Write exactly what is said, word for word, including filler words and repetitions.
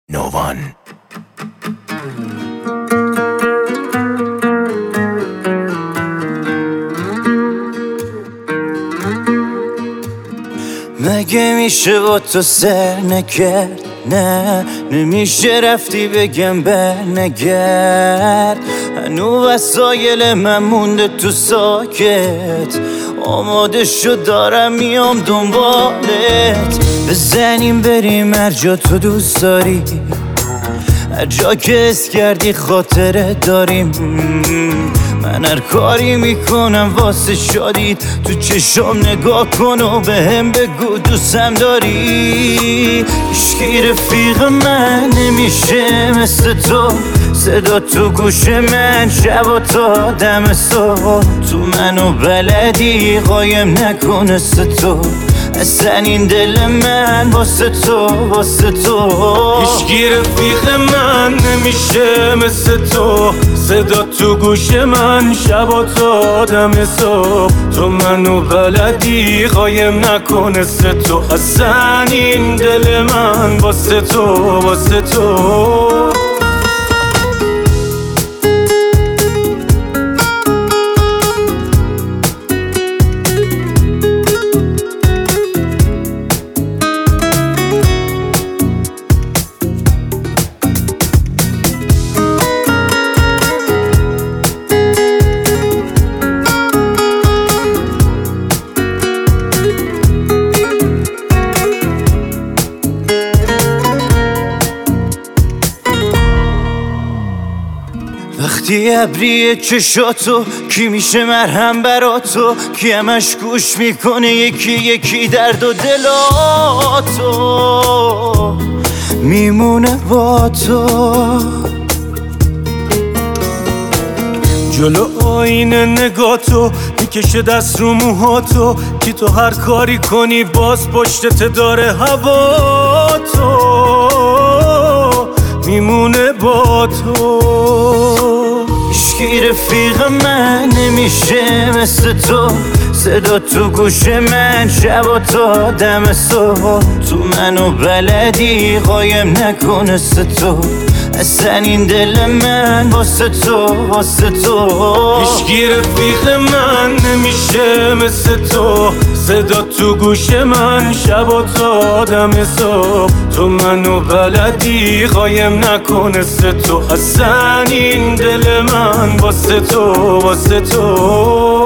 نوان. مگه میشه با تو سر نکرد؟ نه نمیشه رفتی بگم بر نگرد. هنو وسایل من مونده تو ساکت، آماده شد دارم میام دنبالت. بزنیم بریم هر جا تو دوست داری، هر جا که حس کردی خاطره داریم. من هر کاری میکنم واسه شادیت، تو چشام نگاه کن و به هم بگو دوستم داری. هیچکی رفیق من نمیشه مثل تو، صدا تو گوش من شب و تا دم صبح. تو منو بلدی قایم نکنه تو، اصلا این دل من واسه تو واسه تو. هیچکی رفیق من نمیشه مثل تو، صدا تو گوش من شب و تا دم صبح. تو منو بلدی قایم نکنه تو، اصلا این دل من واسه تو واسه تو. وقتی ابریه چشاتو کی میشه مرهم برا تو، کی همش گوش میکنه یکی یکی درد و دلاتو میمونه با تو. جلو آینه نگاتو میکشه دست رو موهاتو، کی تو هر کاری کنی باز پشتت داره هوا تو میمونه با تو. هیچکی رفیق من نمیشه مثل تو، صدا تو گوش من شب و تا دم صبح. تو منو بلدی قایم نکنه تو، اصلا این دل من واسه تو واسه تو. هیچکی رفیق من نمیشه مثل تو، صدا تو گوش من شب و تا دم صبح. تو منو بلدی قایم نکنه تو، اصلا این دل من واسه تو واسه تو.